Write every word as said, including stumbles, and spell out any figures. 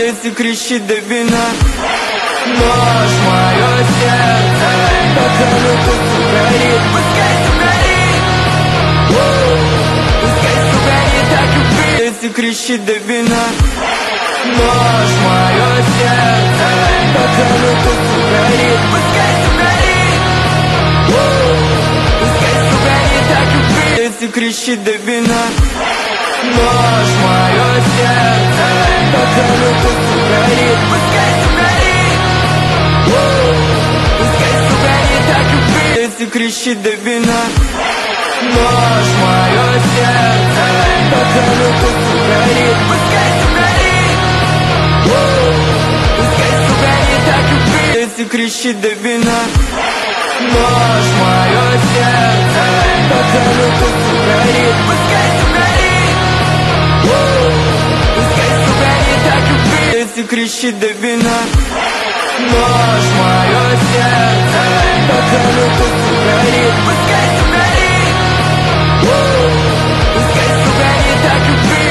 Если кричит до вина, нож мое сердце, пока оно пусть горит, пускай горит, пускай горит, так и быть. Если кричит до вина, нож мое сердце, пока оно пусть горит, пускай горит, пускай горит, так и быть. Если кричит до вина, нож мое сердце, пока оно пусть горит, пускай горит, пускай горит, так и быть. Если кричит до вина, нож мое сердце, пока оно пусть горит, пускай горит, пускай горит, так и быть. Если кричит до вина, нож мое сердце, пока оно пусть горит, пускай горит, пускай горит, так и быть. Если кричит до вина, нож мое сердце, пока оно пусть горит, пускай